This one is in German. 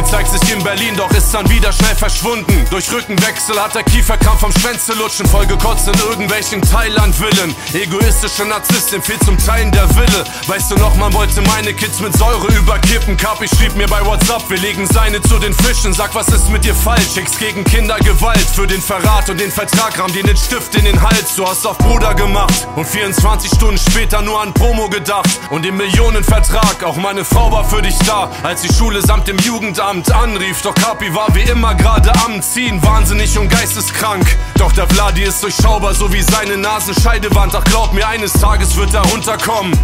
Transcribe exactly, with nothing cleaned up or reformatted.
zeigt sich in Berlin, doch ist dann wieder schnell verschwunden. Durch Rückenwechsel hat der Kieferkrampf am Schwänze lutschen, vollgekotzt in irgendwelchen Thailand-Villen. Egoistische Narzisstin, fehlt zum Teilen der Wille. Weißt du noch, man wollte meine Kids mit Säure überkippen. Kapi schrieb mir bei WhatsApp, wir legen Seine zu den Fischen. Sag, was ist mit dir falsch? X gegen Kindergewalt. Für den Verrat und den Vertrag ramm dir den Stift in den Hals. Du hast auf Bruder gemacht und vierundzwanzig Stunden später nur an Promo gedacht. Und den Millionenvertrag, auch meine Frau war für dich da, als die Schule samt dem Jugendamt anrief. Doch Kapi war wie immer gerade am Ziehen, wahnsinnig und geisteskrank. Doch der Vladi ist durchschaubar, so wie seine Nasenscheidewand. Ach glaub mir, eines Tages wird er runterkommen.